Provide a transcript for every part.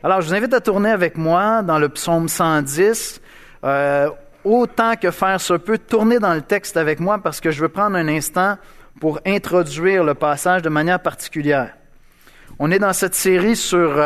Alors, je vous invite à tourner avec moi dans le psaume 110. Autant que faire se peut, tourner dans le texte avec moi parce que je veux prendre un instant pour introduire le passage de manière particulière. On est dans cette série sur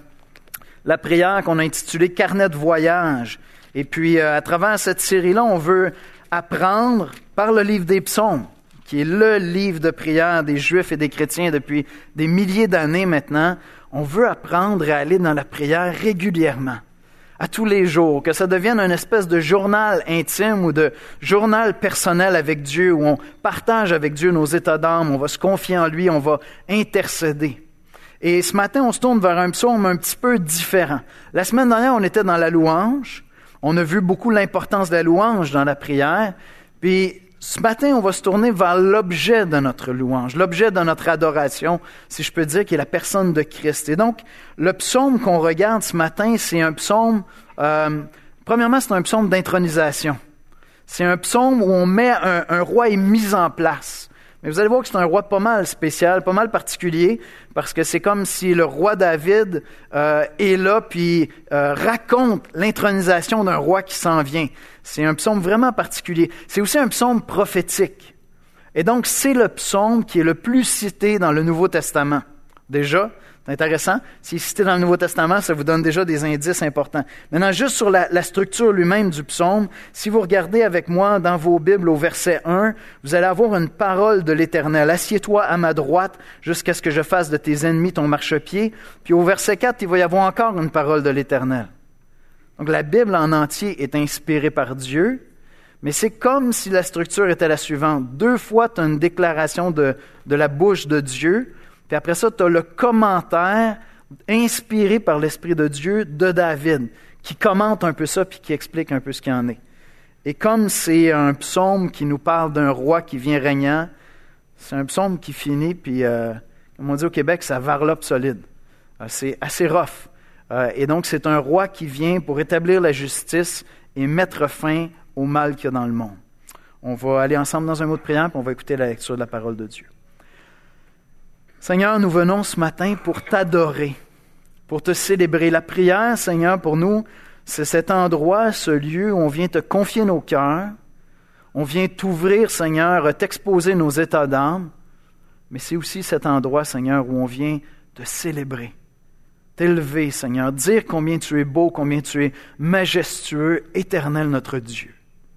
la prière qu'on a intitulée « Carnet de voyage ». Et puis, à travers cette série-là, on veut apprendre par le livre des psaumes, qui est le livre de prière des Juifs et des chrétiens depuis des milliers d'années maintenant. On veut apprendre à aller dans la prière régulièrement, à tous les jours, que ça devienne une espèce de journal intime ou de journal personnel avec Dieu, où on partage avec Dieu nos états d'âme, on va se confier en lui, on va intercéder. Et ce matin, on se tourne vers un psaume un petit peu différent. La semaine dernière, on était dans la louange. On a vu beaucoup l'importance de la louange dans la prière. Puis, ce matin, on va se tourner vers l'objet de notre louange, l'objet de notre adoration, si je peux dire, qui est la personne de Christ. Et donc, le psaume qu'on regarde ce matin, c'est un psaume, premièrement, c'est un psaume d'intronisation. C'est un psaume où on met un roi est mis en place. Mais vous allez voir que c'est un roi pas mal spécial, pas mal particulier, parce que c'est comme si le roi David est là, puis raconte l'intronisation d'un roi qui s'en vient. C'est un psaume vraiment particulier. C'est aussi un psaume prophétique. Et donc, c'est le psaume qui est le plus cité dans le Nouveau Testament. Déjà, c'est intéressant. S'il est cité dans le Nouveau Testament, ça vous donne déjà des indices importants. Maintenant, juste sur la structure lui-même du psaume, si vous regardez avec moi dans vos Bibles au verset 1, vous allez avoir une parole de l'Éternel. « Assieds-toi à ma droite jusqu'à ce que je fasse de tes ennemis ton marchepied. » Puis au verset 4, il va y avoir encore une parole de l'Éternel. Donc la Bible en entier est inspirée par Dieu, mais c'est comme si la structure était la suivante. 2 fois, tu as une déclaration de la bouche de Dieu. Puis après ça, tu as le commentaire inspiré par l'Esprit de Dieu de David, qui commente un peu ça puis qui explique un peu ce qu'il en est. Et comme c'est un psaume qui nous parle d'un roi qui vient régnant, c'est un psaume qui finit, puis comme on dit au Québec, ça varlope solide. C'est assez rough. Et donc, c'est un roi qui vient pour établir la justice et mettre fin au mal qu'il y a dans le monde. On va aller ensemble dans un mot de prière, puis on va écouter la lecture de la parole de Dieu. Seigneur, nous venons ce matin pour t'adorer, pour te célébrer. La prière, Seigneur, pour nous, c'est cet endroit, ce lieu où on vient te confier nos cœurs, on vient t'ouvrir, Seigneur, t'exposer nos états d'âme, mais c'est aussi cet endroit, Seigneur, où on vient te célébrer, t'élever, Seigneur, dire combien tu es beau, combien tu es majestueux, éternel notre Dieu.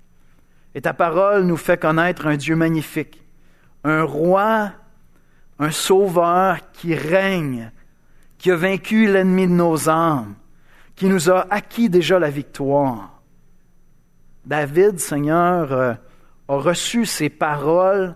Et ta parole nous fait connaître un Dieu magnifique, un roi, un sauveur qui règne, qui a vaincu l'ennemi de nos âmes, qui nous a acquis déjà la victoire. David, Seigneur, a reçu ces paroles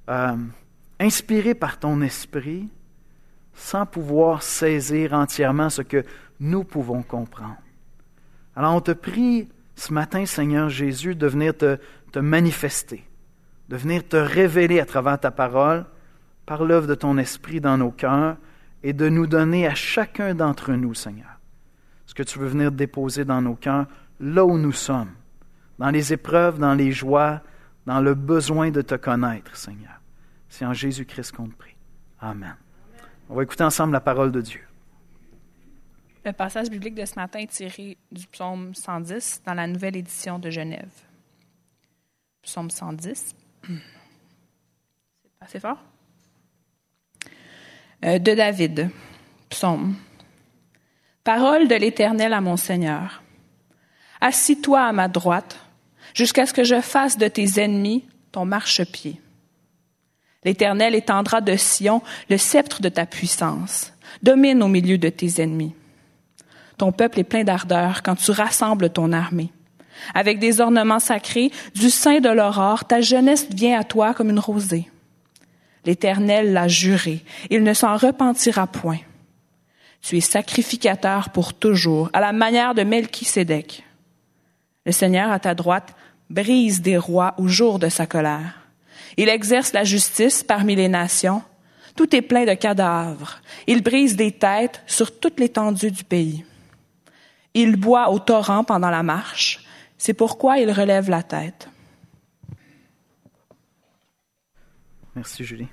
inspirées par ton esprit, sans pouvoir saisir entièrement ce que nous pouvons comprendre. Alors on te prie ce matin, Seigneur Jésus, de venir te manifester, de venir te révéler à travers ta parole, par l'œuvre de ton esprit dans nos cœurs, et de nous donner à chacun d'entre nous, Seigneur, ce que tu veux venir déposer dans nos cœurs, là où nous sommes, dans les épreuves, dans les joies, dans le besoin de te connaître, Seigneur. C'est en Jésus-Christ qu'on te prie. Amen. On va écouter ensemble la parole de Dieu. Le passage biblique de ce matin est tiré du psaume 110 dans la nouvelle édition de Genève. Psaume 110. C'est pas assez fort? De David, psaume. Parole de l'Éternel à mon Seigneur. Assis-toi à ma droite, jusqu'à ce que je fasse de tes ennemis ton marchepied. L'Éternel étendra de Sion le sceptre de ta puissance. Domine au milieu de tes ennemis. Ton peuple est plein d'ardeur quand tu rassembles ton armée. Avec des ornements sacrés, du sein de l'aurore, ta jeunesse vient à toi comme une rosée. L'Éternel l'a juré, il ne s'en repentira point. Tu es sacrificateur pour toujours, à la manière de Melchisédek. Le Seigneur à ta droite brise des rois au jour de sa colère. Il exerce la justice parmi les nations. Tout est plein de cadavres. Il brise des têtes sur toute l'étendue du pays. Il boit au torrent pendant la marche. C'est pourquoi il relève la tête. Merci, Julie.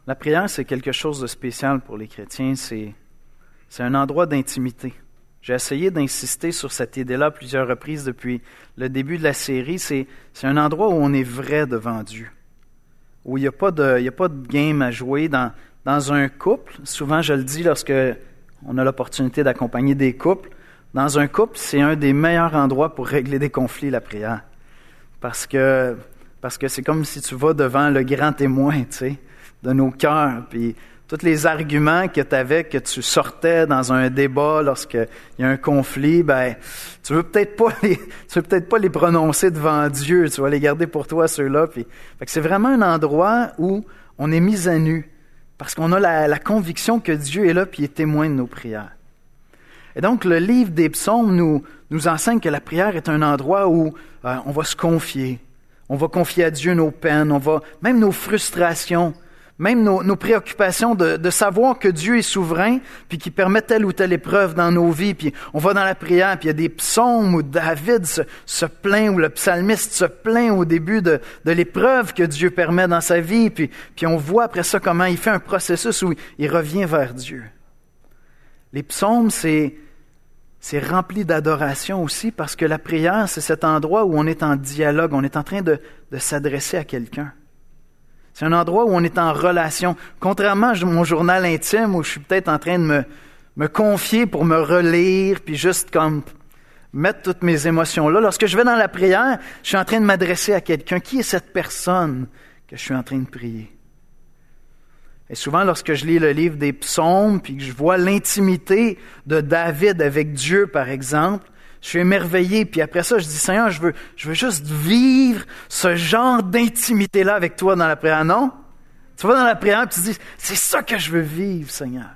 La prière, c'est quelque chose de spécial pour les chrétiens. C'est un endroit d'intimité. J'ai essayé d'insister sur cette idée-là plusieurs reprises depuis le début de la série. C'est un endroit où on est vrai devant Dieu, où il n'y a pas de game à jouer dans un couple. Souvent, je le dis lorsque on a l'opportunité d'accompagner des couples. Dans un couple, c'est un des meilleurs endroits pour régler des conflits, la prière. Parce que c'est comme si tu vas devant le grand témoin, tu sais, de nos cœurs. Puis tous les arguments que tu avais, que tu sortais dans un débat lorsqu'il y a un conflit, ben tu veux peut-être pas les prononcer devant Dieu. Tu vas les garder pour toi, ceux-là. Puis, fait que c'est vraiment un endroit où on est mis à nu. Parce qu'on a la conviction que Dieu est là puis il est témoin de nos prières. Et donc, le livre des psaumes nous enseigne que la prière est un endroit où on va se confier. On va confier à Dieu nos peines, même nos frustrations, même nos préoccupations de savoir que Dieu est souverain puis qu'il permet telle ou telle épreuve dans nos vies. Puis on va dans la prière, puis il y a des psaumes où David se plaint, où le psalmiste se plaint au début de l'épreuve que Dieu permet dans sa vie. Puis on voit après ça comment il fait un processus où il revient vers Dieu. Les psaumes, c'est rempli d'adoration aussi parce que la prière, c'est cet endroit où on est en dialogue, on est en train de s'adresser à quelqu'un. C'est un endroit où on est en relation. Contrairement à mon journal intime où je suis peut-être en train de me confier pour me relire puis juste comme mettre toutes mes émotions là. Lorsque je vais dans la prière, je suis en train de m'adresser à quelqu'un. Qui est cette personne que je suis en train de prier? Et souvent, lorsque je lis le livre des psaumes puis que je vois l'intimité de David avec Dieu, par exemple, je suis émerveillé, puis après ça, je dis, Seigneur, je veux juste vivre ce genre d'intimité-là avec toi dans la prière. Non? Tu vas dans la prière, puis tu dis, c'est ça que je veux vivre, Seigneur.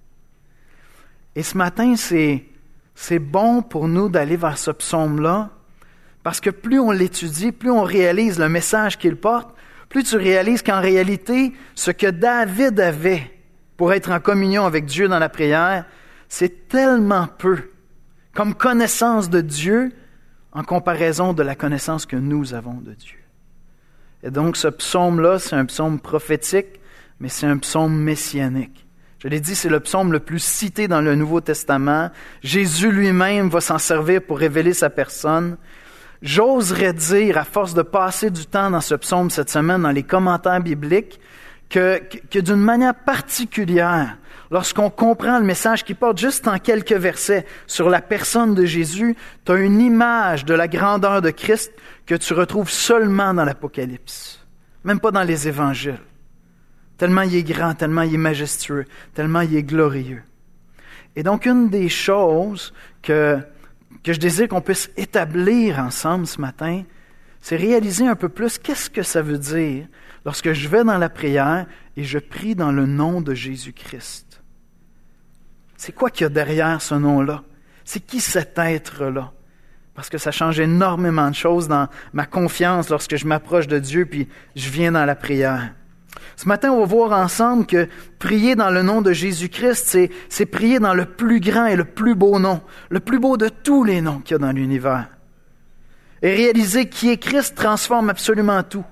Et ce matin, c'est bon pour nous d'aller vers ce psaume-là, parce que plus on l'étudie, plus on réalise le message qu'il porte, plus tu réalises qu'en réalité, ce que David avait pour être en communion avec Dieu dans la prière, c'est tellement peu comme connaissance de Dieu en comparaison de la connaissance que nous avons de Dieu. Et donc, ce psaume-là, c'est un psaume prophétique, mais c'est un psaume messianique. Je l'ai dit, c'est le psaume le plus cité dans le Nouveau Testament. Jésus lui-même va s'en servir pour révéler sa personne. J'oserais dire, à force de passer du temps dans ce psaume cette semaine, dans les commentaires bibliques, que d'une manière particulière, lorsqu'on comprend le message qui porte juste en quelques versets sur la personne de Jésus, tu as une image de la grandeur de Christ que tu retrouves seulement dans l'Apocalypse, même pas dans les évangiles. Tellement il est grand, tellement il est majestueux, tellement il est glorieux. Et donc, une des choses que je désire qu'on puisse établir ensemble ce matin, c'est réaliser un peu plus qu'est-ce que ça veut dire lorsque je vais dans la prière et je prie dans le nom de Jésus-Christ. C'est quoi qu'il y a derrière ce nom-là? C'est qui cet être-là? Parce que ça change énormément de choses dans ma confiance lorsque je m'approche de Dieu puis je viens dans la prière. Ce matin, on va voir ensemble que prier dans le nom de Jésus-Christ, c'est prier dans le plus grand et le plus beau nom, le plus beau de tous les noms qu'il y a dans l'univers. Et réaliser qui est Christ transforme absolument tout.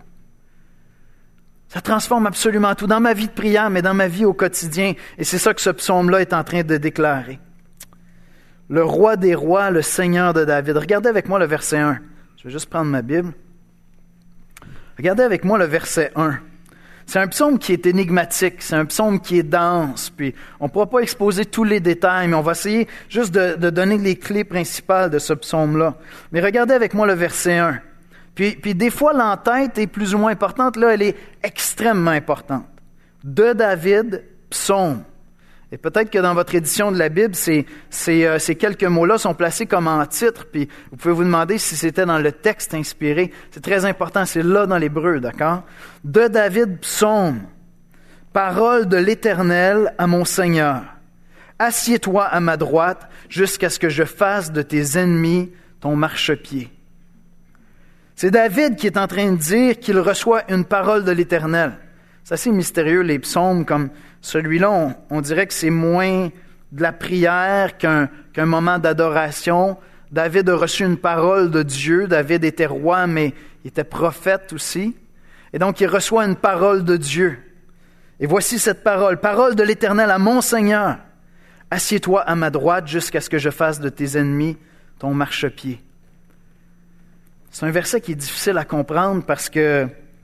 Ça transforme absolument tout, dans ma vie de prière, mais dans ma vie au quotidien. Et c'est ça que ce psaume-là est en train de déclarer. Le roi des rois, le Seigneur de David. Regardez avec moi le verset 1. Je vais juste prendre ma Bible. Regardez avec moi le verset 1. C'est un psaume qui est énigmatique, c'est un psaume qui est dense, puis on ne pourra pas exposer tous les détails, mais on va essayer juste de donner les clés principales de ce psaume-là. Mais regardez avec moi le verset 1. Puis des fois, l'entête est plus ou moins importante. Là, elle est extrêmement importante. De David, psaume. Et peut-être que dans votre édition de la Bible, ces quelques mots-là sont placés comme en titre, puis vous pouvez vous demander si c'était dans le texte inspiré. C'est très important, c'est là dans l'hébreu, d'accord? De David, psaume. Parole de l'Éternel à mon Seigneur. Assieds-toi à ma droite jusqu'à ce que je fasse de tes ennemis ton marchepied. C'est David qui est en train de dire qu'il reçoit une parole de l'Éternel. C'est assez mystérieux, les psaumes comme celui-là. On dirait que c'est moins de la prière qu'un moment d'adoration. David a reçu une parole de Dieu. David était roi, mais il était prophète aussi. Et donc, il reçoit une parole de Dieu. Et voici cette parole, parole de l'Éternel à mon Seigneur. Assieds-toi à ma droite jusqu'à ce que je fasse de tes ennemis ton marchepied. C'est un verset qui est difficile à comprendre parce que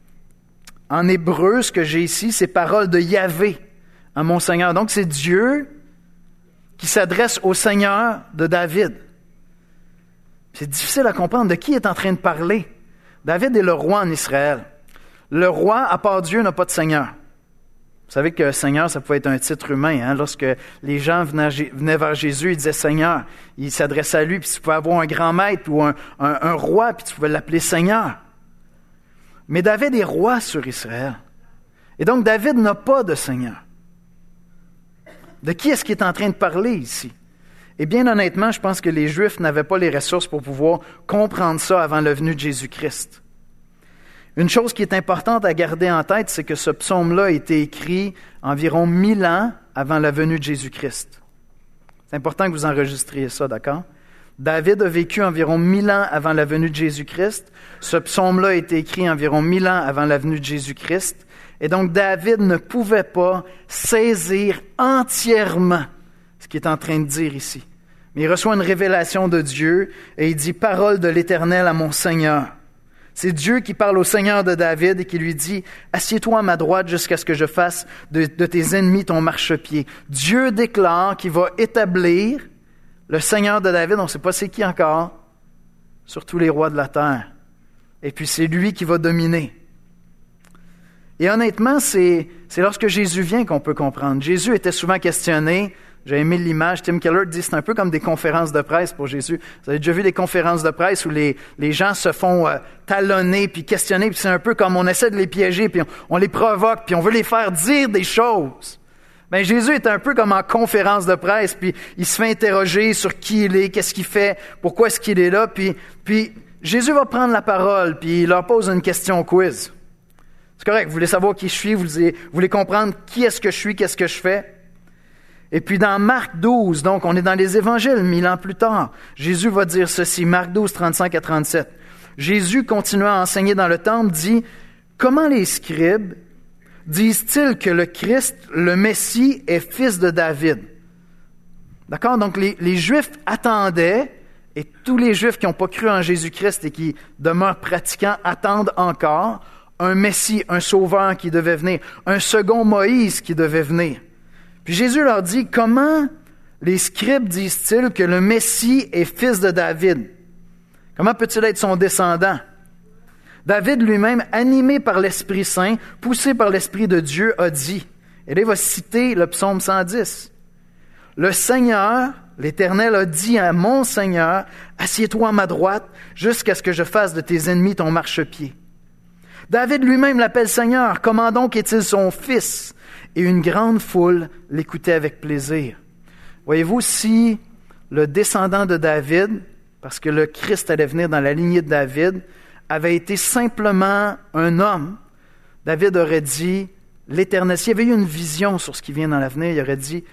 en hébreu, ce que j'ai ici, c'est parole de Yahvé à mon Seigneur. Donc c'est Dieu qui s'adresse au Seigneur de David. C'est difficile à comprendre de qui il est en train de parler. David est le roi en Israël. Le roi, à part Dieu, n'a pas de Seigneur. Vous savez que Seigneur, ça pouvait être un titre humain. Hein? Lorsque les gens venaient vers Jésus, ils disaient Seigneur. Ils s'adressaient à lui, puis tu pouvais avoir un grand maître ou un roi, puis tu pouvais l'appeler Seigneur. Mais David est roi sur Israël. Et donc David n'a pas de Seigneur. De qui est-ce qu'il est en train de parler ici? Et bien honnêtement, je pense que les Juifs n'avaient pas les ressources pour pouvoir comprendre ça avant la venue de Jésus-Christ. Une chose qui est importante à garder en tête, c'est que ce psaume-là a été écrit environ 1000 ans avant la venue de Jésus-Christ. C'est important que vous enregistriez ça, d'accord? David a vécu environ 1000 ans avant la venue de Jésus-Christ. Ce psaume-là a été écrit environ 1000 ans avant la venue de Jésus-Christ. Et donc, David ne pouvait pas saisir entièrement ce qu'il est en train de dire ici. Mais il reçoit une révélation de Dieu et il dit « Parole de l'Éternel à mon Seigneur ». C'est Dieu qui parle au Seigneur de David et qui lui dit « Assieds-toi à ma droite jusqu'à ce que je fasse de tes ennemis ton marchepied ». Dieu déclare qu'il va établir le Seigneur de David, on ne sait pas c'est qui encore, sur tous les rois de la terre. Et puis c'est lui qui va dominer. Et honnêtement, c'est lorsque Jésus vient qu'on peut comprendre. Jésus était souvent questionné. J'ai aimé l'image. Tim Keller dit que c'est un peu comme des conférences de presse pour Jésus. Vous avez déjà vu des conférences de presse où les gens se font talonner puis questionner, puis c'est un peu comme on essaie de les piéger, puis on les provoque, puis on veut les faire dire des choses. Ben Jésus est un peu comme en conférence de presse, puis il se fait interroger sur qui il est, qu'est-ce qu'il fait, pourquoi est-ce qu'il est là, puis Jésus va prendre la parole, puis il leur pose une question quiz. C'est correct, vous voulez savoir qui je suis, vous voulez comprendre qui est-ce que je suis, qu'est-ce que je fais. Et puis dans Marc 12, donc on est dans les évangiles 1000 ans plus tard, Jésus va dire ceci, Marc 12, 35 à 37. Jésus, continuant à enseigner dans le temple, dit « Comment les scribes disent-ils que le Christ, le Messie, est fils de David? » D'accord? Donc les Juifs attendaient, et tous les Juifs qui n'ont pas cru en Jésus-Christ et qui demeurent pratiquants attendent encore un Messie, un sauveur qui devait venir, un second Moïse qui devait venir. Puis Jésus leur dit, comment les scribes disent-ils que le Messie est fils de David? Comment peut-il être son descendant? David lui-même, animé par l'Esprit Saint, poussé par l'Esprit de Dieu, a dit, et là il va citer le psaume 110, « Le Seigneur, l'Éternel a dit à mon Seigneur, assieds-toi à ma droite jusqu'à ce que je fasse de tes ennemis ton marchepied. » David lui-même l'appelle Seigneur, comment donc est-il son fils? Et une grande foule l'écoutait avec plaisir. Voyez-vous, si le descendant de David, parce que le Christ allait venir dans la lignée de David, avait été simplement un homme, David aurait dit, l'Éternel, s'il y avait eu une vision sur ce qui vient dans l'avenir, il aurait dit,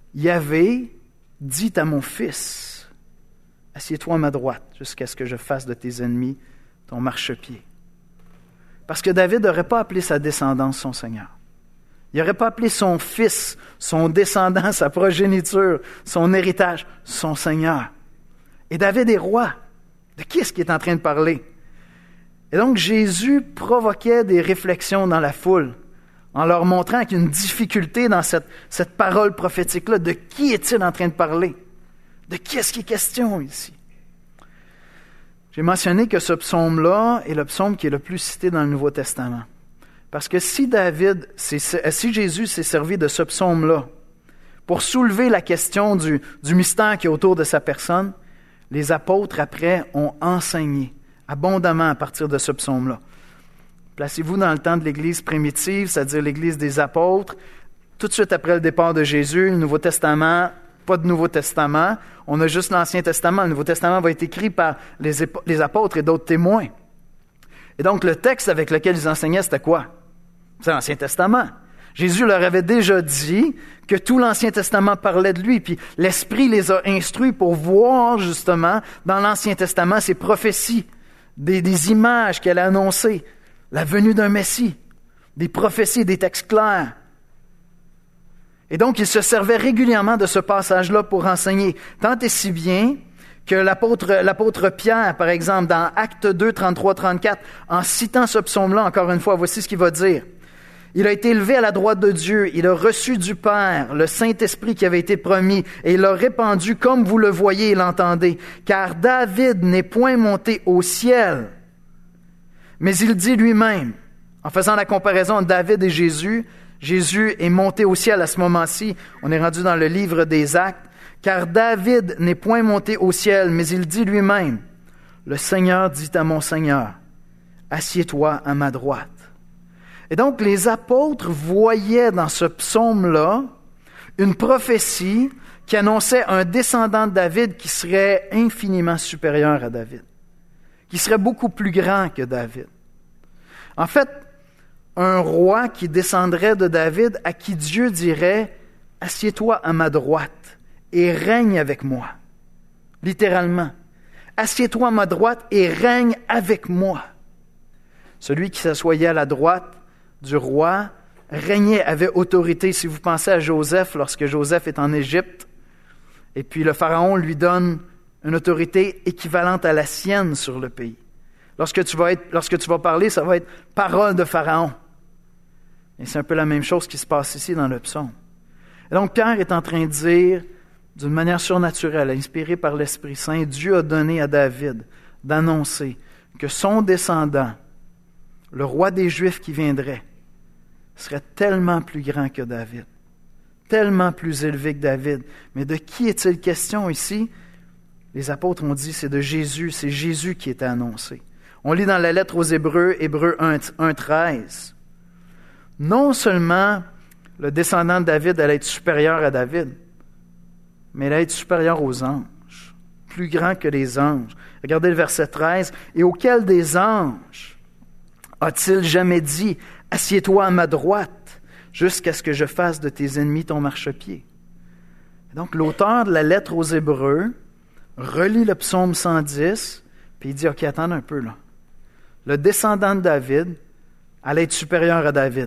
Yahvé dit à mon fils, assieds-toi à ma droite jusqu'à ce que je fasse de tes ennemis ton marchepied. Parce que David n'aurait pas appelé sa descendance son Seigneur. Il n'aurait pas appelé son fils, son descendant, sa progéniture, son héritage, son Seigneur. Et David est roi. De qui est-ce qu'il est en train de parler? Et donc Jésus provoquait des réflexions dans la foule, en leur montrant qu'il y a une difficulté dans cette parole prophétique-là. De qui est-il en train de parler? De qui est-ce qu'il est question ici? J'ai mentionné que ce psaume-là est le psaume qui est le plus cité dans le Nouveau Testament. Parce que si Jésus s'est servi de ce psaume-là pour soulever la question du mystère qui est autour de sa personne, les apôtres, après, ont enseigné abondamment à partir de ce psaume-là. Placez-vous dans le temps de l'Église primitive, c'est-à-dire l'Église des apôtres. Tout de suite après le départ de Jésus, le Nouveau Testament, pas de Nouveau Testament. On a juste l'Ancien Testament. Le Nouveau Testament va être écrit par les apôtres et d'autres témoins. Et donc, le texte avec lequel ils enseignaient, c'était quoi? C'est l'Ancien Testament. Jésus leur avait déjà dit que tout l'Ancien Testament parlait de lui, puis l'Esprit les a instruits pour voir justement dans l'Ancien Testament ces prophéties, des images qu'elle a annoncées, la venue d'un Messie, des prophéties, des textes clairs. Et donc, il se servait régulièrement de ce passage-là pour enseigner. Tant et si bien que l'apôtre Pierre, par exemple, dans Actes 2, 33-34, en citant ce psaume-là, encore une fois, voici ce qu'il va dire. Il a été élevé à la droite de Dieu, il a reçu du Père le Saint-Esprit qui avait été promis, et il l'a répandu comme vous le voyez et l'entendez. Car David n'est point monté au ciel, mais il dit lui-même, en faisant la comparaison entre David et Jésus, Jésus est monté au ciel à ce moment-ci, on est rendu dans le livre des Actes, car David n'est point monté au ciel, mais il dit lui-même, le Seigneur dit à mon Seigneur, assieds-toi à ma droite. Et donc, les apôtres voyaient dans ce psaume-là une prophétie qui annonçait un descendant de David qui serait infiniment supérieur à David, qui serait beaucoup plus grand que David. En fait, un roi qui descendrait de David à qui Dieu dirait « Assieds-toi à ma droite et règne avec moi ». Littéralement. « Assieds-toi à ma droite et règne avec moi ». Celui qui s'assoyait à la droite du roi régnait, avait autorité. Si vous pensez à Joseph, lorsque Joseph est en Égypte, et puis le Pharaon lui donne une autorité équivalente à la sienne sur le pays. Lorsque tu vas parler, ça va être parole de Pharaon. Et c'est un peu la même chose qui se passe ici dans le psaume. Et donc Pierre est en train de dire, d'une manière surnaturelle, inspirée par l'Esprit Saint, Dieu a donné à David d'annoncer que son descendant, le roi des Juifs qui viendrait, serait tellement plus grand que David, tellement plus élevé que David. Mais de qui est-il question ici? Les apôtres ont dit, c'est de Jésus, c'est Jésus qui était annoncé. On lit dans la lettre aux Hébreux, Hébreux 1:13. Non seulement le descendant de David allait être supérieur à David, mais il allait être supérieur aux anges, plus grand que les anges. Regardez le verset 13. « Et auquel des anges a-t-il jamais dit, « Assieds-toi à ma droite, jusqu'à ce que je fasse de tes ennemis ton marchepied. » Donc l'auteur de la lettre aux Hébreux relit le psaume 110, puis il dit, « OK, attends un peu là. Le descendant de David allait être supérieur à David.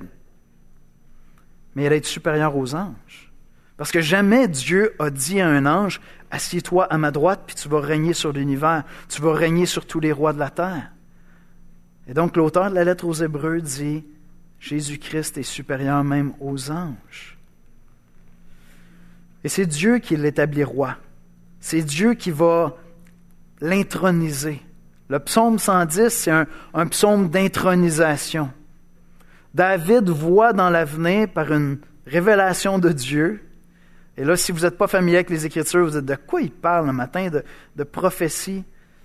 Mais il allait être supérieur aux anges. Parce que jamais Dieu a dit à un ange, « Assieds-toi à ma droite, puis tu vas régner sur l'univers. Tu vas régner sur tous les rois de la terre. » Et donc l'auteur de la lettre aux Hébreux dit, « Jésus-Christ est supérieur même aux anges. » Et c'est Dieu qui l'établit roi. C'est Dieu qui va l'introniser. Le psaume 110, c'est un psaume d'intronisation. David voit dans l'avenir par une révélation de Dieu. Et là, si vous n'êtes pas familier avec les Écritures, vous êtes de quoi il parle le matin de prophétie?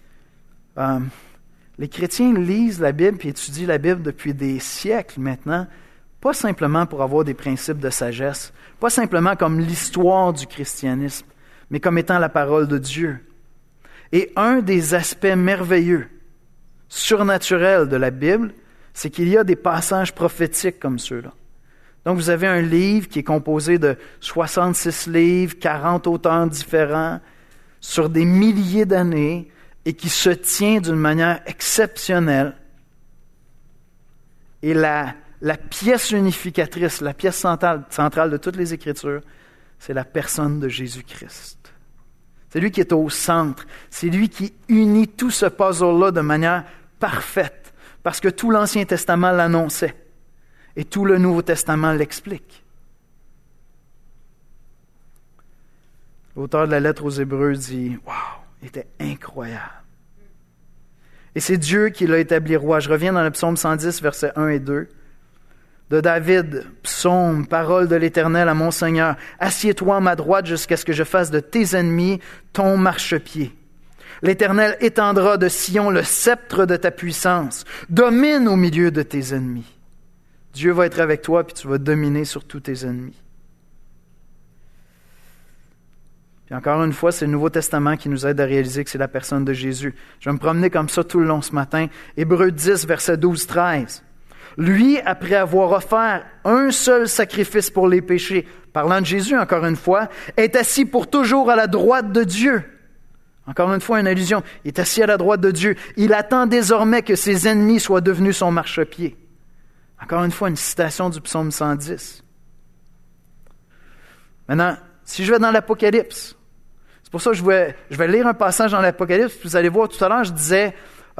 Les chrétiens lisent la Bible et étudient la Bible depuis des siècles maintenant, pas simplement pour avoir des principes de sagesse, pas simplement comme l'histoire du christianisme, mais comme étant la parole de Dieu. Et un des aspects merveilleux, surnaturels de la Bible, c'est qu'il y a des passages prophétiques comme ceux-là. Donc vous avez un livre qui est composé de 66 livres, 40 auteurs différents, sur des milliers d'années, et qui se tient d'une manière exceptionnelle. Et la pièce unificatrice, la pièce centrale de toutes les Écritures, c'est la personne de Jésus-Christ. C'est lui qui est au centre. C'est lui qui unit tout ce puzzle-là de manière parfaite, parce que tout l'Ancien Testament l'annonçait et tout le Nouveau Testament l'explique. L'auteur de la lettre aux Hébreux dit « Wow, il était incroyable. » Et c'est Dieu qui l'a établi roi. Je reviens dans le psaume 110, versets 1 et 2. De David, psaume, parole de l'Éternel à mon Seigneur. « Assieds-toi à ma droite jusqu'à ce que je fasse de tes ennemis ton marchepied. L'Éternel étendra de Sion le sceptre de ta puissance. Domine au milieu de tes ennemis. » Dieu va être avec toi, puis tu vas dominer sur tous tes ennemis. Puis encore une fois, c'est le Nouveau Testament qui nous aide à réaliser que c'est la personne de Jésus. Je vais me promener comme ça tout le long ce matin. Hébreux 10, versets 12-13. Lui, après avoir offert un seul sacrifice pour les péchés, parlant de Jésus encore une fois, est assis pour toujours à la droite de Dieu. Encore une fois, une allusion. Il est assis à la droite de Dieu. Il attend désormais que ses ennemis soient devenus son marchepied. Encore une fois, une citation du psaume 110. Maintenant, si je vais dans l'Apocalypse, c'est pour ça que je vais lire un passage dans l'Apocalypse, puis vous allez voir, tout à l'heure, je disais,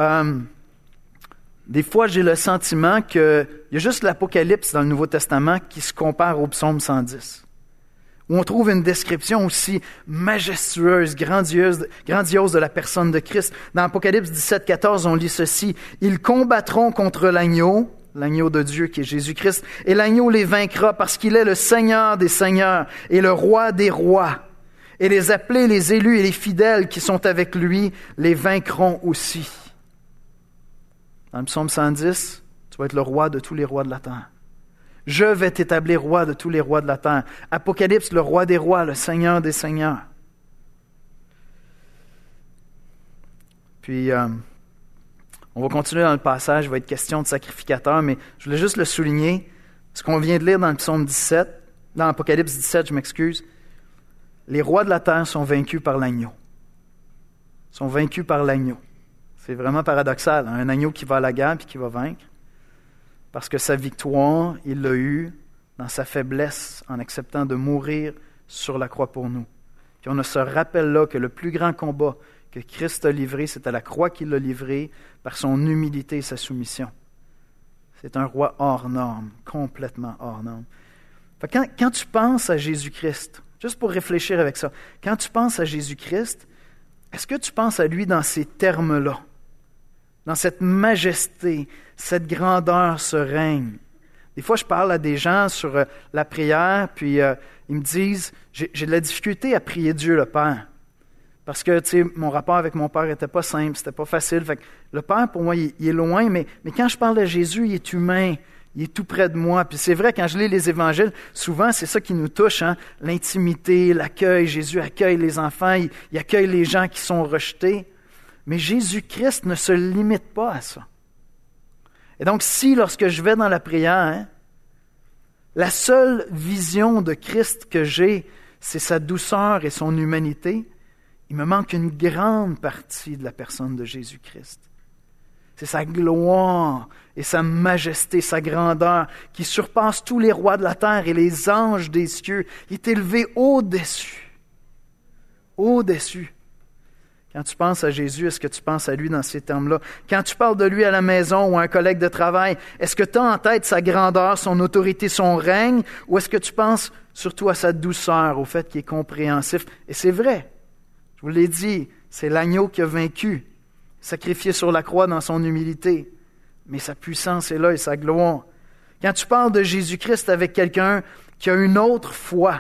des fois, j'ai le sentiment qu'il y a juste l'Apocalypse dans le Nouveau Testament qui se compare au psaume 110, où on trouve une description aussi majestueuse, grandiose de la personne de Christ. Dans Apocalypse 17, 14, on lit ceci: « Ils combattront contre l'agneau de Dieu qui est Jésus-Christ, et l'agneau les vaincra parce qu'il est le Seigneur des seigneurs et le Roi des rois. Et les appelés, les élus et les fidèles qui sont avec lui les vaincront aussi. » Dans le psaume 110, tu vas être le roi de tous les rois de la terre. Je vais t'établir roi de tous les rois de la terre. Apocalypse, le roi des rois, le Seigneur des seigneurs. Puis, on va continuer dans le passage, il va être question de sacrificateur, mais je voulais juste le souligner. Ce qu'on vient de lire dans le psaume 17, dans Apocalypse 17, je m'excuse, les rois de la terre sont vaincus par l'agneau. Sont vaincus par l'agneau. C'est vraiment paradoxal, hein? Un agneau qui va à la guerre puis qui va vaincre. Parce que sa victoire, il l'a eue dans sa faiblesse en acceptant de mourir sur la croix pour nous. Puis on a ce rappel-là que le plus grand combat que Christ a livré, c'est à la croix qu'il l'a livré par son humilité et sa soumission. C'est un roi hors norme, complètement hors norme. Fait que quand tu penses à Jésus-Christ, juste pour réfléchir avec ça, quand tu penses à Jésus-Christ, est-ce que tu penses à lui dans ces termes-là? Dans cette majesté, cette grandeur, ce règne. Des fois, je parle à des gens sur la prière, puis ils me disent, j'ai de la difficulté à prier Dieu le Père. Parce que, tu sais, mon rapport avec mon Père n'était pas simple, c'était pas facile. Fait que le Père, pour moi, il est loin, mais quand je parle de Jésus, il est humain, il est tout près de moi. Puis c'est vrai, quand je lis les évangiles, souvent, c'est ça qui nous touche, hein? L'intimité, l'accueil. Jésus accueille les enfants, il accueille les gens qui sont rejetés. Mais Jésus-Christ ne se limite pas à ça. Et donc, si, lorsque je vais dans la prière, hein, la seule vision de Christ que j'ai, c'est sa douceur et son humanité, il me manque une grande partie de la personne de Jésus-Christ. C'est sa gloire et sa majesté, sa grandeur, qui surpasse tous les rois de la terre et les anges des cieux. Il est élevé au-dessus. Au-dessus. Quand tu penses à Jésus, est-ce que tu penses à lui dans ces termes-là? Quand tu parles de lui à la maison ou à un collègue de travail, est-ce que tu as en tête sa grandeur, son autorité, son règne, ou est-ce que tu penses surtout à sa douceur, au fait qu'il est compréhensif? Et c'est vrai, je vous l'ai dit, c'est l'agneau qui a vaincu, sacrifié sur la croix dans son humilité, mais sa puissance est là et sa gloire. Quand tu parles de Jésus-Christ avec quelqu'un qui a une autre foi,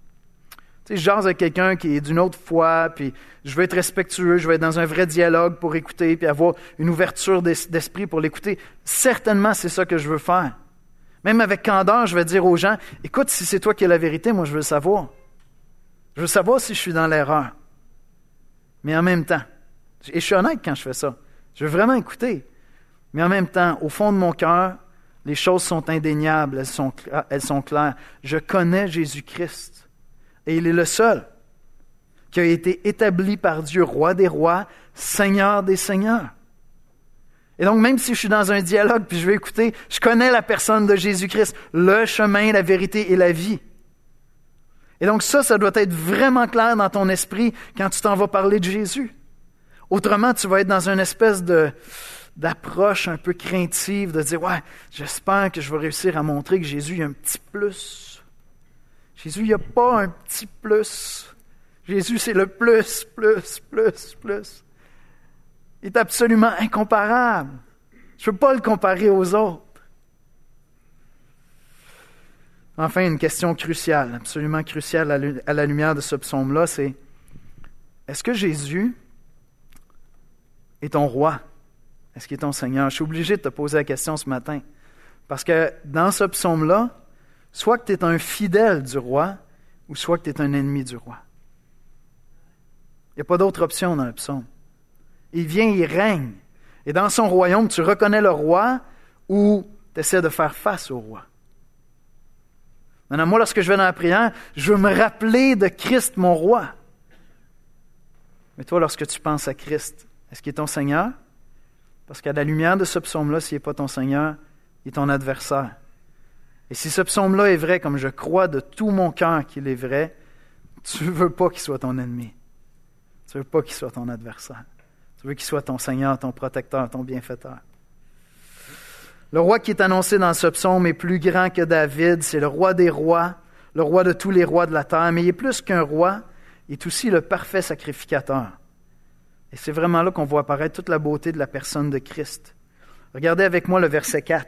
tu sais, je jase avec quelqu'un qui est d'une autre foi, puis je veux être respectueux, je veux être dans un vrai dialogue pour écouter, puis avoir une ouverture d'esprit pour l'écouter. Certainement, c'est ça que je veux faire. Même avec candeur, je vais dire aux gens, écoute, si c'est toi qui as la vérité, moi je veux le savoir. Je veux savoir si je suis dans l'erreur. Mais en même temps, et je suis honnête quand je fais ça, je veux vraiment écouter. Mais en même temps, au fond de mon cœur, les choses sont indéniables, elles sont claires. Je connais Jésus-Christ. Et il est le seul qui a été établi par Dieu, roi des rois, Seigneur des seigneurs. Et donc, même si je suis dans un dialogue puis je vais écouter, je connais la personne de Jésus-Christ, le chemin, la vérité et la vie. Et donc ça doit être vraiment clair dans ton esprit quand tu t'en vas parler de Jésus. Autrement, tu vas être dans une espèce d'approche un peu craintive, de dire « Ouais, j'espère que je vais réussir à montrer que Jésus, il y a un petit plus. » Jésus, il n'y a pas un petit plus. Jésus, c'est le plus. Il est absolument incomparable. Je ne peux pas le comparer aux autres. Enfin, une question cruciale, absolument cruciale à la lumière de ce psaume-là, c'est est-ce que Jésus est ton roi? Est-ce qu'il est ton Seigneur? Je suis obligé de te poser la question ce matin. Parce que dans ce psaume-là, soit que tu es un fidèle du roi, ou soit que tu es un ennemi du roi. Il n'y a pas d'autre option dans le psaume. Il vient, il règne. Et dans son royaume, tu reconnais le roi ou tu essaies de faire face au roi. Maintenant, moi, lorsque je vais dans la prière, je veux me rappeler de Christ, mon roi. Mais toi, lorsque tu penses à Christ, est-ce qu'il est ton Seigneur? Parce qu'à la lumière de ce psaume-là, s'il n'est pas ton Seigneur, il est ton adversaire. Et si ce psaume-là est vrai, comme je crois de tout mon cœur qu'il est vrai, Tu ne veux pas qu'il soit ton ennemi. Tu ne veux pas qu'il soit ton adversaire. Tu veux qu'il soit ton Seigneur, ton protecteur, ton bienfaiteur. Le roi qui est annoncé dans ce psaume est plus grand que David. C'est le roi des rois, le roi de tous les rois de la terre. Mais il est plus qu'un roi, il est aussi le parfait sacrificateur. Et c'est vraiment là qu'on voit apparaître toute la beauté de la personne de Christ. Regardez avec moi le verset 4.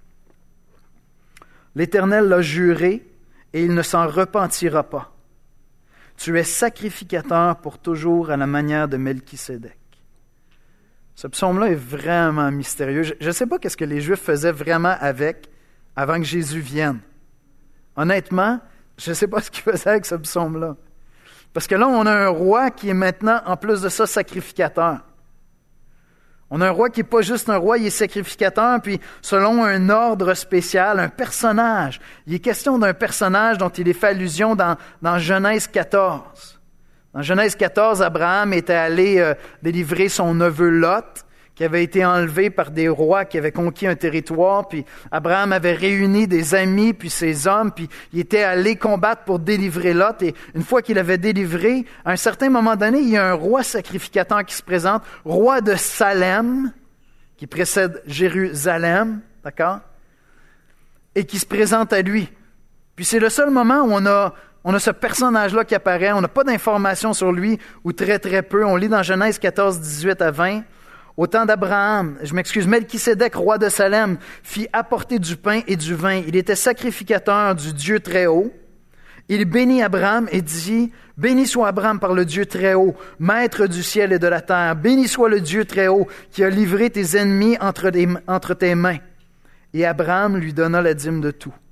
L'Éternel l'a juré et il ne s'en repentira pas. Tu es sacrificateur pour toujours à la manière de Melchisédek. Ce psaume-là est vraiment mystérieux. Je ne sais pas ce que les Juifs faisaient vraiment avec avant que Jésus vienne. Honnêtement, je ne sais pas ce qu'ils faisaient avec ce psaume-là. Parce que là, on a un roi qui est maintenant, en plus de ça, sacrificateur. On a un roi qui n'est pas juste un roi, il est sacrificateur, puis selon un ordre spécial, un personnage. Il est question d'un personnage dont il est fait allusion dans Genèse 14. Dans Genèse 14, Abraham était allé délivrer son neveu Lot, qui avait été enlevé par des rois qui avaient conquis un territoire, puis Abraham avait réuni des amis, puis ses hommes, puis il était allé combattre pour délivrer Lot, et une fois qu'il avait délivré, à un certain moment donné, il y a un roi sacrificateur qui se présente, roi de Salem, qui précède Jérusalem, d'accord? Et qui se présente à lui. Puis c'est le seul moment où on a ce personnage-là qui apparaît, on n'a pas d'informations sur lui, ou très très peu. On lit dans Genèse 14, 18 à 20, au temps d'Abraham, Melchisédek, roi de Salem, fit apporter du pain et du vin. Il était sacrificateur du Dieu Très-Haut. Il bénit Abraham et dit, « Béni soit Abraham par le Dieu Très-Haut, maître du ciel et de la terre. Béni soit le Dieu Très-Haut qui a livré tes ennemis entre tes mains. » Et Abraham lui donna la dîme de tout.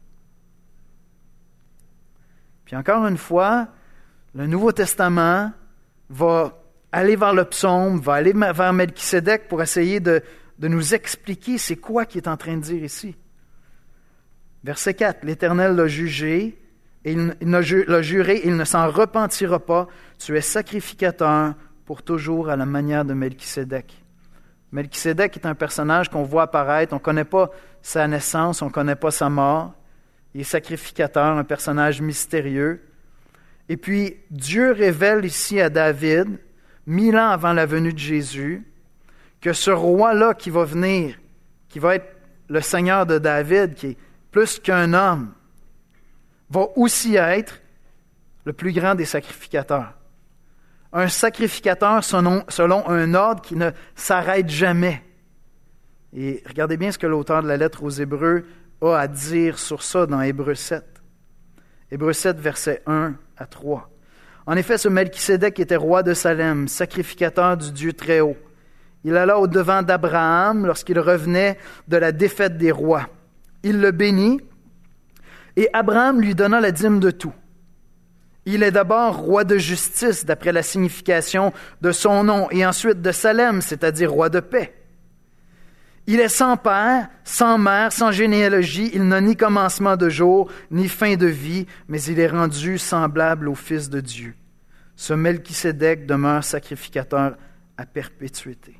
Puis encore une fois, le Nouveau Testament va aller vers le psaume, va aller vers Melchisédek pour essayer de nous expliquer c'est quoi qu'il est en train de dire ici. Verset 4, l'Éternel l'a jugé, et l'a juré, il ne s'en repentira pas. Tu es sacrificateur pour toujours à la manière de Melchisédek. Melchisédek est un personnage qu'on voit apparaître, on ne connaît pas sa naissance, on ne connaît pas sa mort. Il est sacrificateur, un personnage mystérieux. Et puis, Dieu révèle ici à David, 1000 ans avant la venue de Jésus, que ce roi-là qui va venir, qui va être le Seigneur de David, qui est plus qu'un homme, va aussi être le plus grand des sacrificateurs. Un sacrificateur selon un ordre qui ne s'arrête jamais. Et regardez bien ce que l'auteur de la lettre aux Hébreux a à dire sur ça dans Hébreux 7. Hébreux 7, versets 1 à 3. En effet, ce Melchisédek était roi de Salem, sacrificateur du Dieu Très-Haut. Il alla au-devant d'Abraham lorsqu'il revenait de la défaite des rois. Il le bénit, et Abraham lui donna la dîme de tout. Il est d'abord roi de justice, d'après la signification de son nom, et ensuite de Salem, c'est-à-dire roi de paix. Il est sans père, sans mère, sans généalogie, il n'a ni commencement de jour, ni fin de vie, mais il est rendu semblable au Fils de Dieu. Ce Melchisédek demeure sacrificateur à perpétuité.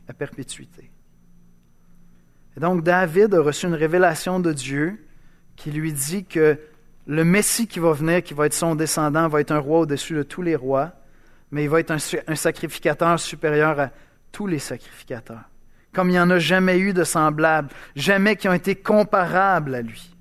Et donc David a reçu une révélation de Dieu qui lui dit que le Messie qui va venir, qui va être son descendant, va être un roi au-dessus de tous les rois, mais il va être un sacrificateur supérieur à tous les sacrificateurs. Comme il n'y en a jamais eu de semblable, jamais qui ont été comparables à lui.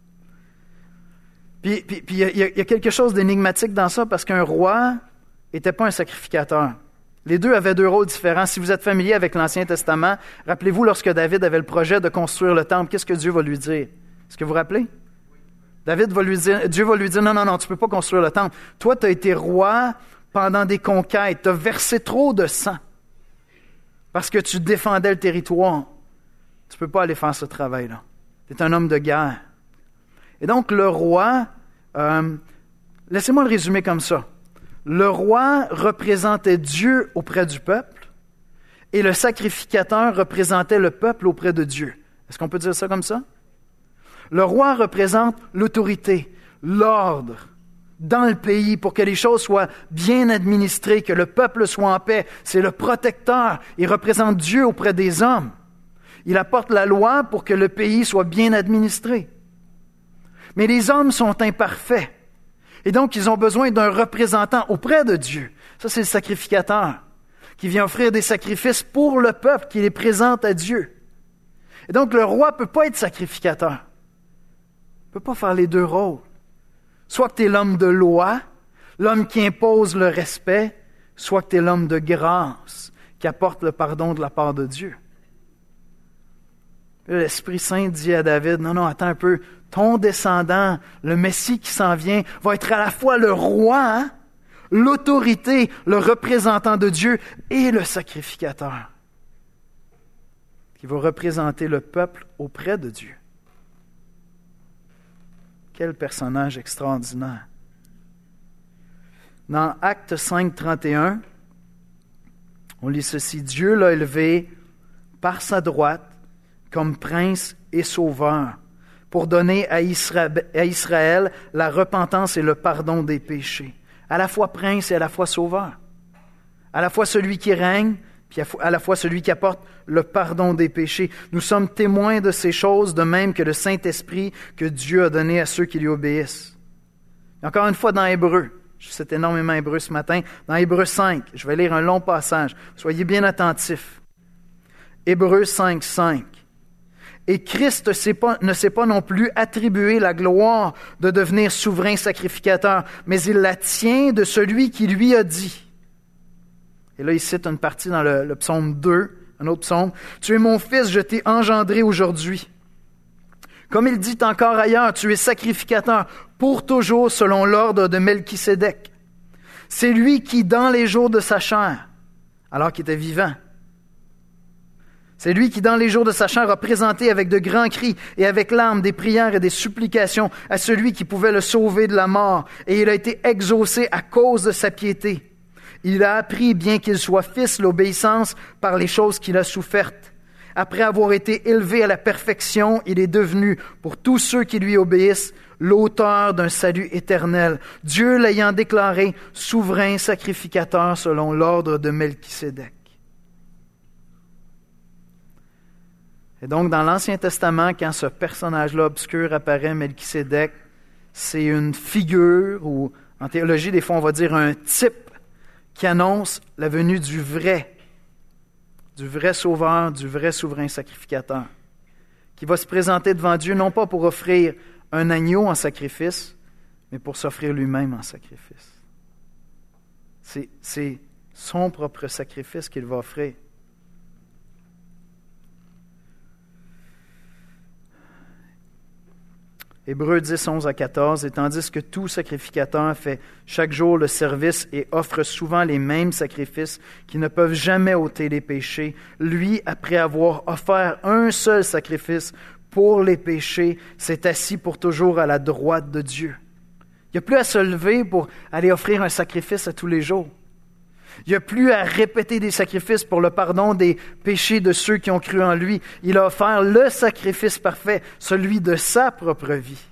Puis il y a quelque chose d'énigmatique dans ça, parce qu'un roi n'était pas un sacrificateur. Les deux avaient deux rôles différents. Si vous êtes familier avec l'Ancien Testament, rappelez-vous lorsque David avait le projet de construire le temple, qu'est-ce que Dieu va lui dire? Est-ce que vous vous rappelez? Dieu va lui dire, non, tu ne peux pas construire le temple. Toi, tu as été roi pendant des conquêtes, tu as versé trop de sang. Parce que tu défendais le territoire. Tu ne peux pas aller faire ce travail-là. Tu es un homme de guerre. Et donc, le roi, laissez-moi le résumer comme ça. Le roi représentait Dieu auprès du peuple et le sacrificateur représentait le peuple auprès de Dieu. Est-ce qu'on peut dire ça comme ça? Le roi représente l'autorité, l'ordre dans le pays pour que les choses soient bien administrées, que le peuple soit en paix. C'est le protecteur. Il représente Dieu auprès des hommes. Il apporte la loi pour que le pays soit bien administré. Mais les hommes sont imparfaits. Et donc, ils ont besoin d'un représentant auprès de Dieu. Ça, c'est le sacrificateur qui vient offrir des sacrifices pour le peuple, qui les présente à Dieu. Et donc, le roi ne peut pas être sacrificateur. Il ne peut pas faire les deux rôles. Soit que tu es l'homme de loi, l'homme qui impose le respect, soit que tu es l'homme de grâce, qui apporte le pardon de la part de Dieu. L'Esprit Saint dit à David, non, attends un peu, ton descendant, le Messie qui s'en vient, va être à la fois le roi, l'autorité, le représentant de Dieu et le sacrificateur, qui va représenter le peuple auprès de Dieu. Quel personnage extraordinaire. Dans Actes 5, 31, on lit ceci, Dieu l'a élevé par sa droite comme prince et sauveur, pour donner à Israël la repentance et le pardon des péchés. À la fois prince et à la fois sauveur. À la fois celui qui règne, puis à la fois celui qui apporte le pardon des péchés. Nous sommes témoins de ces choses, de même que le Saint-Esprit que Dieu a donné à ceux qui lui obéissent. Et encore une fois dans Hébreux, je cite énormément Hébreux ce matin, dans Hébreux 5, je vais lire un long passage, soyez bien attentifs. Hébreux 5, 5. Et Christ ne s'est pas non plus attribué la gloire de devenir souverain sacrificateur, mais il la tient de celui qui lui a dit. Et là, il cite une partie dans le psaume 2, un autre psaume. « Tu es mon fils, je t'ai engendré aujourd'hui. » Comme il dit encore ailleurs, « Tu es sacrificateur pour toujours selon l'ordre de Melchisédek. » C'est lui qui, dans les jours de sa chair, alors qu'il était vivant, c'est lui qui, dans les jours de sa chair, a présenté avec de grands cris et avec larmes des prières et des supplications à celui qui pouvait le sauver de la mort. Et il a été exaucé à cause de sa piété. Il a appris, bien qu'il soit fils, l'obéissance par les choses qu'il a souffertes. Après avoir été élevé à la perfection, il est devenu, pour tous ceux qui lui obéissent, l'auteur d'un salut éternel. Dieu l'ayant déclaré souverain sacrificateur selon l'ordre de Melchisédek. Et donc, dans l'Ancien Testament, quand ce personnage-là obscur apparaît, Melchisédek, c'est une figure, ou en théologie, des fois, on va dire un type qui annonce la venue du vrai sauveur, du vrai souverain sacrificateur, qui va se présenter devant Dieu, non pas pour offrir un agneau en sacrifice, mais pour s'offrir lui-même en sacrifice. C'est son propre sacrifice qu'il va offrir. Hébreux 10, 11 à 14, « Et tandis que tout sacrificateur fait chaque jour le service et offre souvent les mêmes sacrifices qui ne peuvent jamais ôter les péchés, lui, après avoir offert un seul sacrifice pour les péchés, s'est assis pour toujours à la droite de Dieu. » Il n'y a plus à se lever pour aller offrir un sacrifice à tous les jours. Il n'y a plus à répéter des sacrifices pour le pardon des péchés de ceux qui ont cru en lui. Il a offert le sacrifice parfait, celui de sa propre vie.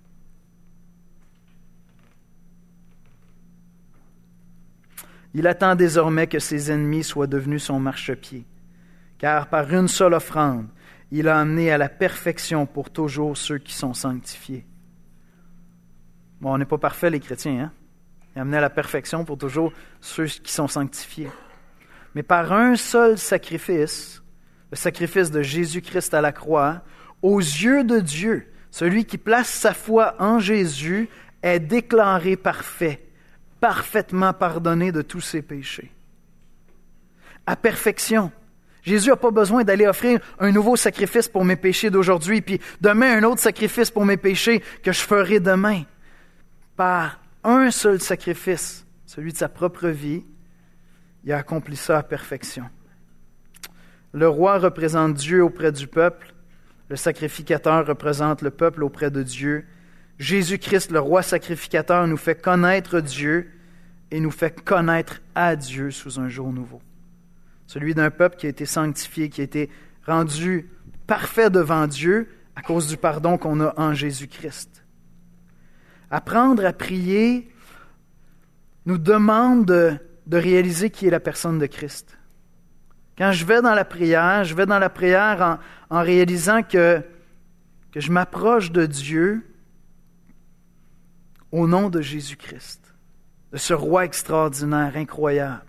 Il attend désormais que ses ennemis soient devenus son marchepied, car par une seule offrande, il a amené à la perfection pour toujours ceux qui sont sanctifiés. Bon, on n'est pas parfaits les chrétiens, hein? Il a amené à la perfection pour toujours ceux qui sont sanctifiés. Mais par un seul sacrifice, le sacrifice de Jésus-Christ à la croix, aux yeux de Dieu, celui qui place sa foi en Jésus est déclaré parfait, parfaitement pardonné de tous ses péchés. À perfection. Jésus n'a pas besoin d'aller offrir un nouveau sacrifice pour mes péchés d'aujourd'hui, puis demain un autre sacrifice pour mes péchés que je ferai demain. Par un seul sacrifice, celui de sa propre vie, il a accompli ça à perfection. Le roi représente Dieu auprès du peuple, le sacrificateur représente le peuple auprès de Dieu. Jésus-Christ, le roi sacrificateur, nous fait connaître Dieu et nous fait connaître à Dieu sous un jour nouveau. Celui d'un peuple qui a été sanctifié, qui a été rendu parfait devant Dieu à cause du pardon qu'on a en Jésus-Christ. Apprendre à prier nous demande de réaliser qui est la personne de Christ. Quand je vais dans la prière en réalisant que je m'approche de Dieu au nom de Jésus-Christ, de ce roi extraordinaire, incroyable.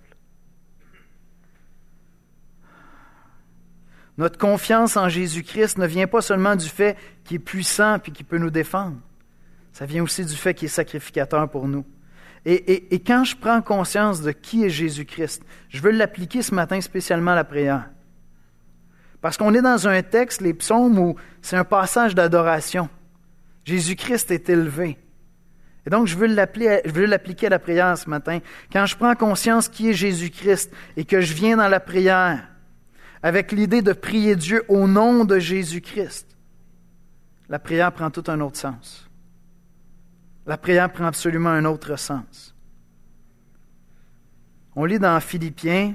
Notre confiance en Jésus-Christ ne vient pas seulement du fait qu'il est puissant et qu'il peut nous défendre. Ça vient aussi du fait qu'il est sacrificateur pour nous. Et quand je prends conscience de qui est Jésus-Christ, je veux l'appliquer ce matin spécialement à la prière. Parce qu'on est dans un texte, les psaumes, où c'est un passage d'adoration. Jésus-Christ est élevé. Et donc, je veux l'appliquer à la prière ce matin. Quand je prends conscience qui est Jésus-Christ et que je viens dans la prière avec l'idée de prier Dieu au nom de Jésus-Christ, la prière prend tout un autre sens. La prière prend absolument un autre sens. On lit dans Philippiens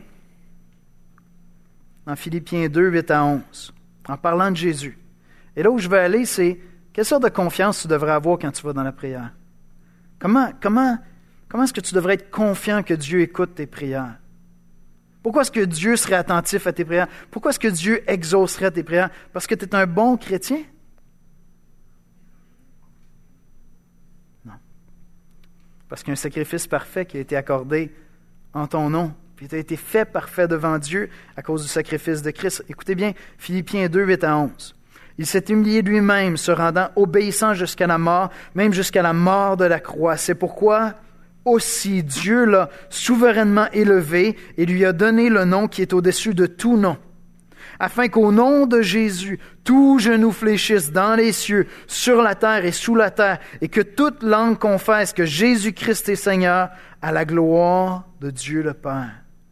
2, 8 à 11, en parlant de Jésus. Et là où je veux aller, c'est quelle sorte de confiance tu devrais avoir quand tu vas dans la prière? Comment est-ce que tu devrais être confiant que Dieu écoute tes prières? Pourquoi est-ce que Dieu serait attentif à tes prières? Pourquoi est-ce que Dieu exaucerait tes prières? Parce que tu es un bon chrétien? Non. Parce qu'il y a un sacrifice parfait qui a été accordé en ton nom, puis tu as été fait parfait devant Dieu à cause du sacrifice de Christ. Écoutez bien, Philippiens 2, 8 à 11. Il s'est humilié lui-même, se rendant obéissant jusqu'à la mort, même jusqu'à la mort de la croix. C'est pourquoi aussi Dieu l'a souverainement élevé et lui a donné le nom qui est au-dessus de tout nom, afin qu'au nom de Jésus, tout genou fléchisse dans les cieux, sur la terre et sous la terre, et que toute langue confesse que Jésus-Christ est Seigneur, à la gloire de Dieu le Père.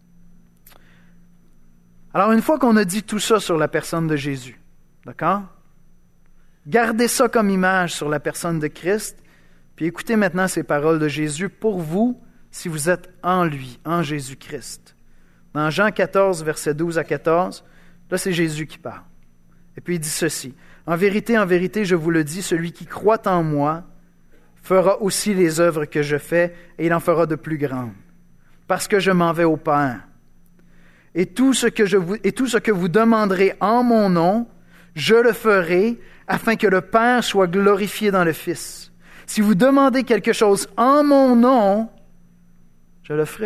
Alors, une fois qu'on a dit tout ça sur la personne de Jésus, d'accord? Gardez ça comme image sur la personne de Christ, puis écoutez maintenant ces paroles de Jésus pour vous, si vous êtes en lui, en Jésus-Christ. Dans Jean 14, versets 12 à 14, là c'est Jésus qui parle. Et puis il dit ceci, « En vérité, je vous le dis, celui qui croit en moi fera aussi les œuvres que je fais, et il en fera de plus grandes, parce que je m'en vais au Père. Et tout ce que vous demanderez en mon nom, je le ferai, afin que le Père soit glorifié dans le Fils. Si vous demandez quelque chose en mon nom, je le ferai. »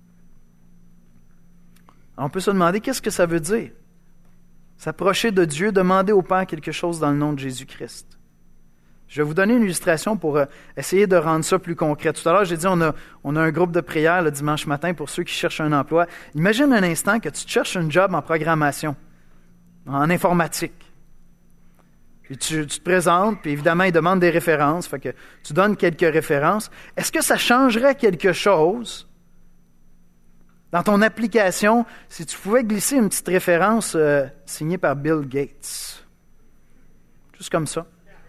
Alors on peut se demander, qu'est-ce que ça veut dire? S'approcher de Dieu, demander au Père quelque chose dans le nom de Jésus-Christ. Je vais vous donner une illustration pour essayer de rendre ça plus concret. Tout à l'heure, j'ai dit, on a un groupe de prière le dimanche matin pour ceux qui cherchent un emploi. Imagine un instant que tu te cherches un job en programmation, en informatique. Puis tu te présentes, puis évidemment, ils demandent des références, fait que tu donnes quelques références. Est-ce que ça changerait quelque chose dans ton application si tu pouvais glisser une petite référence signée par Bill Gates? Juste comme ça.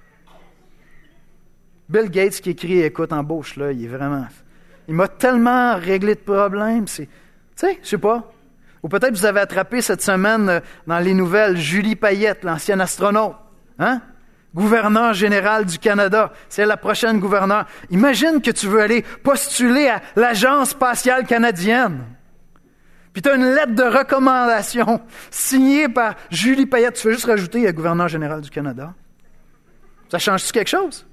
Bill Gates qui écrit, écoute, embauche-là, il m'a tellement réglé de problèmes, tu sais, je sais pas. Ou peut-être vous avez attrapé cette semaine dans les nouvelles Julie Payette, l'ancienne astronaute. Hein? Gouverneur général du Canada. C'est la prochaine gouverneure. Imagine que tu veux aller postuler à l'Agence spatiale canadienne. Puis tu as une lettre de recommandation signée par Julie Payette. Tu veux juste rajouter gouverneur général du Canada. Ça change-tu quelque chose?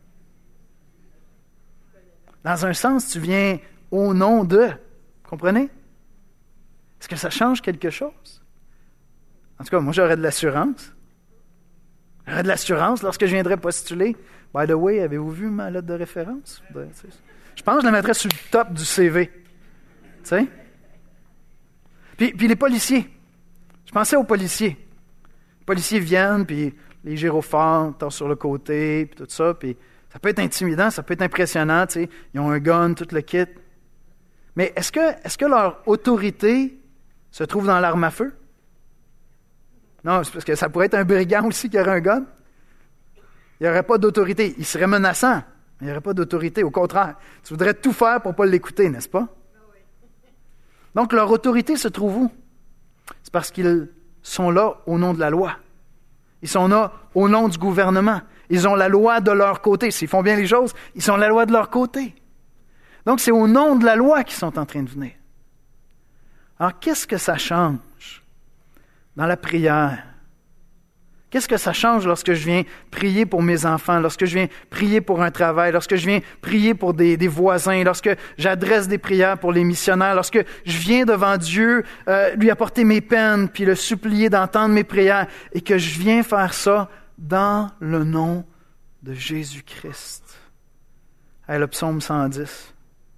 Dans un sens, tu viens au nom de. Comprenez? Est-ce que ça change quelque chose? En tout cas, moi, j'aurais de l'assurance. J'aurais de l'assurance lorsque je viendrais postuler. By the way, avez-vous vu ma lettre de référence? Je pense que je la mettrais sur le top du CV. Tu sais? Puis les policiers. Je pensais aux policiers. Les policiers viennent, puis les gyrophares sont sur le côté, puis tout ça. Puis ça peut être intimidant, ça peut être impressionnant. Tu sais? Ils ont un gun, tout le kit. Mais est-ce que leur autorité se trouve dans l'arme à feu? Non, c'est parce que ça pourrait être un brigand aussi qui aurait un gun. Il n'y aurait pas d'autorité. Il serait menaçant, mais il n'y aurait pas d'autorité. Au contraire, tu voudrais tout faire pour ne pas l'écouter, n'est-ce pas? Donc, leur autorité se trouve où? C'est parce qu'ils sont là au nom de la loi. Ils sont là au nom du gouvernement. Ils ont la loi de leur côté. S'ils font bien les choses, ils ont la loi de leur côté. Donc, c'est au nom de la loi qu'ils sont en train de venir. Alors, qu'est-ce que ça change dans la prière Qu'est-ce que ça change lorsque je viens prier pour mes enfants, lorsque je viens prier pour un travail, lorsque je viens prier pour des voisins, lorsque j'adresse des prières pour les missionnaires, lorsque je viens devant Dieu lui apporter mes peines, puis le supplier d'entendre mes prières, et que je viens faire ça dans le nom de Jésus-Christ. Hey, le psaume 110.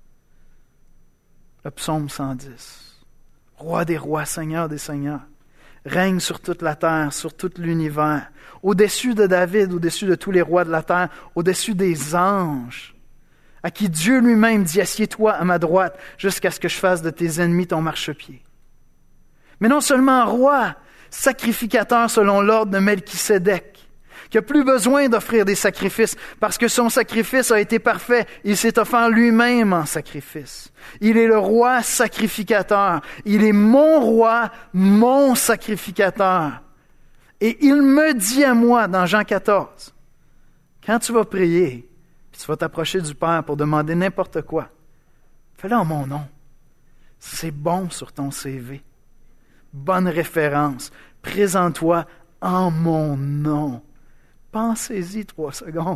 Le psaume 110. Roi des rois, Seigneur des seigneurs. Règne sur toute la terre, sur tout l'univers, au-dessus de David, au-dessus de tous les rois de la terre, au-dessus des anges, à qui Dieu lui-même dit « Assieds-toi à ma droite, jusqu'à ce que je fasse de tes ennemis ton marchepied. » Mais non seulement roi, sacrificateur selon l'ordre de Melchisédek, qui n'a plus besoin d'offrir des sacrifices, parce que son sacrifice a été parfait. Il s'est offert lui-même en sacrifice. Il est le roi sacrificateur. Il est mon roi, mon sacrificateur. Et il me dit à moi, dans Jean 14, quand tu vas prier, puis tu vas t'approcher du Père pour demander n'importe quoi, fais-le en mon nom. C'est bon sur ton CV. Bonne référence. Présente-toi en mon nom. Pensez-y 3 secondes.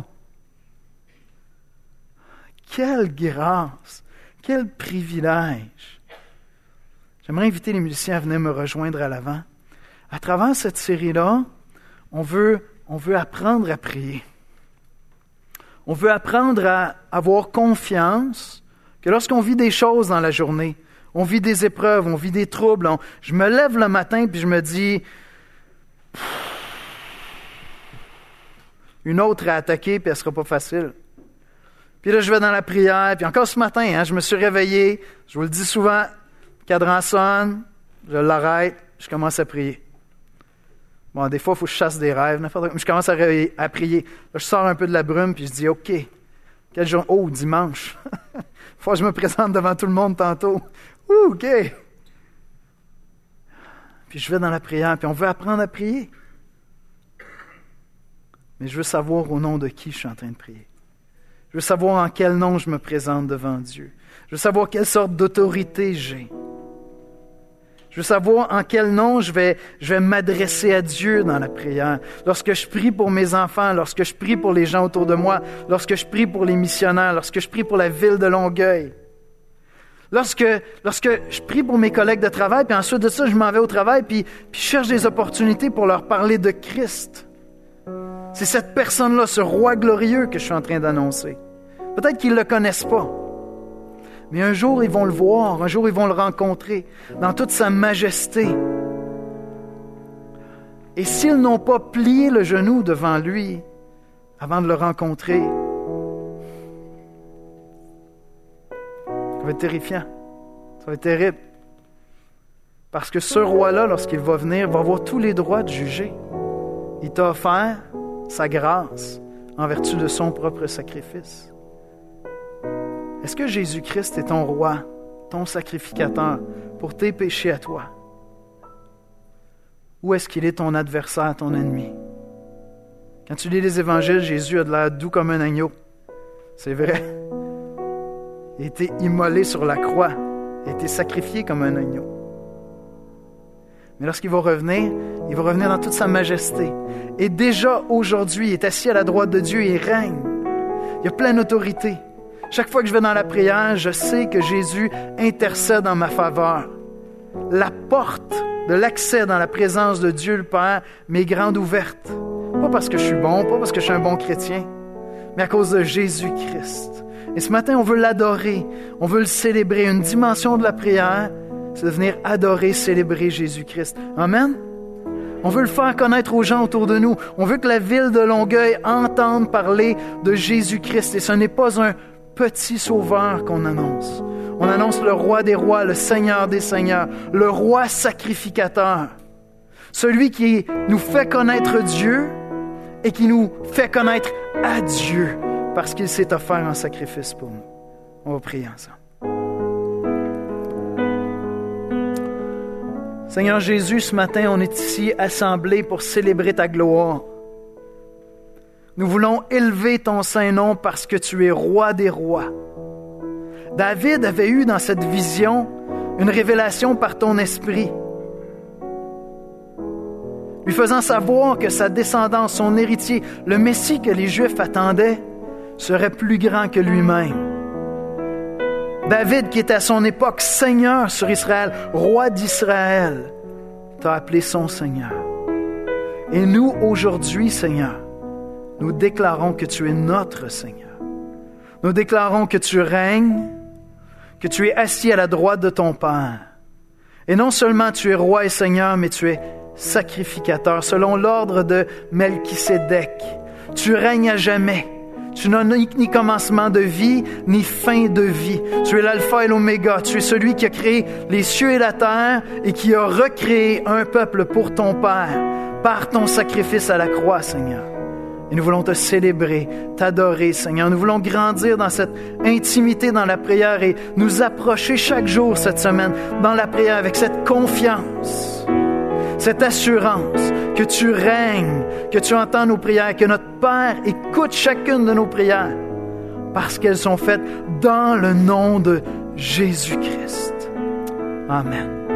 Quelle grâce, quel privilège. J'aimerais inviter les musiciens à venir me rejoindre à l'avant. À travers cette série-là, on veut apprendre à prier. On veut apprendre à avoir confiance que lorsqu'on vit des choses dans la journée, on vit des épreuves, on vit des troubles, je me lève le matin puis je me dis... Une autre à attaquer, puis elle ne sera pas facile. Puis là, je vais dans la prière, puis encore ce matin, je me suis réveillé, je vous le dis souvent, le cadran sonne, je l'arrête, je commence à prier. Bon, des fois, il faut que je chasse des rêves, mais je commence à prier. Là, je sors un peu de la brume, puis je dis, OK, quel jour? Oh, dimanche. Faut que je me présente devant tout le monde tantôt. OK. Puis je vais dans la prière, puis on veut apprendre à prier. Mais je veux savoir au nom de qui je suis en train de prier. Je veux savoir en quel nom je me présente devant Dieu. Je veux savoir quelle sorte d'autorité j'ai. Je veux savoir en quel nom je vais m'adresser à Dieu dans la prière. Lorsque je prie pour mes enfants, lorsque je prie pour les gens autour de moi, lorsque je prie pour les missionnaires, lorsque je prie pour la ville de Longueuil. Lorsque je prie pour mes collègues de travail, puis ensuite de ça, je m'en vais au travail, puis je cherche des opportunités pour leur parler de Christ. C'est cette personne-là, ce roi glorieux que je suis en train d'annoncer. Peut-être qu'ils ne le connaissent pas. Mais un jour, ils vont le voir. Un jour, ils vont le rencontrer dans toute sa majesté. Et s'ils n'ont pas plié le genou devant lui avant de le rencontrer, ça va être terrifiant. Ça va être terrible. Parce que ce roi-là, lorsqu'il va venir, va avoir tous les droits de juger. Il t'a offert sa grâce en vertu de son propre sacrifice. Est-ce que Jésus-Christ est ton roi, ton sacrificateur pour tes péchés à toi? Ou est-ce qu'il est ton adversaire, ton ennemi? Quand tu lis les évangiles, Jésus a de l'air doux comme un agneau. C'est vrai. Il a été immolé sur la croix. Il a été sacrifié comme un agneau. Mais lorsqu'il va revenir, il va revenir dans toute sa majesté. Et déjà aujourd'hui, il est assis à la droite de Dieu et il règne. Il a pleine autorité. Chaque fois que je vais dans la prière, je sais que Jésus intercède en ma faveur. La porte de l'accès dans la présence de Dieu le Père m'est grande ouverte. Pas parce que je suis bon, pas parce que je suis un bon chrétien, mais à cause de Jésus-Christ. Et ce matin, on veut l'adorer, on veut le célébrer. Une dimension de la prière, c'est de venir adorer, célébrer Jésus-Christ. Amen? On veut le faire connaître aux gens autour de nous. On veut que la ville de Longueuil entende parler de Jésus-Christ. Et ce n'est pas un petit sauveur qu'on annonce. On annonce le roi des rois, le Seigneur des seigneurs, le roi sacrificateur. Celui qui nous fait connaître Dieu et qui nous fait connaître à Dieu parce qu'il s'est offert en sacrifice pour nous. On va prier ensemble. Seigneur Jésus, ce matin, on est ici assemblés pour célébrer ta gloire. Nous voulons élever ton saint nom parce que tu es roi des rois. David avait eu dans cette vision une révélation par ton esprit. lui faisant savoir que sa descendance, son héritier, le Messie que les Juifs attendaient, serait plus grand que lui-même. David, qui était à son époque Seigneur sur Israël, roi d'Israël, t'a appelé son Seigneur. Et nous, aujourd'hui, Seigneur, nous déclarons que tu es notre Seigneur. Nous déclarons que tu règnes, que tu es assis à la droite de ton Père. Et non seulement tu es roi et Seigneur, mais tu es sacrificateur, selon l'ordre de Melchisédek. Tu règnes à jamais. Tu n'as ni commencement de vie, ni fin de vie. Tu es l'alpha et l'oméga. Tu es celui qui a créé les cieux et la terre et qui a recréé un peuple pour ton Père par ton sacrifice à la croix, Seigneur. Et nous voulons te célébrer, t'adorer, Seigneur. Nous voulons grandir dans cette intimité dans la prière et nous approcher chaque jour cette semaine dans la prière avec cette confiance, cette assurance que tu règnes, que tu entends nos prières, que notre Père écoute chacune de nos prières parce qu'elles sont faites dans le nom de Jésus-Christ. Amen.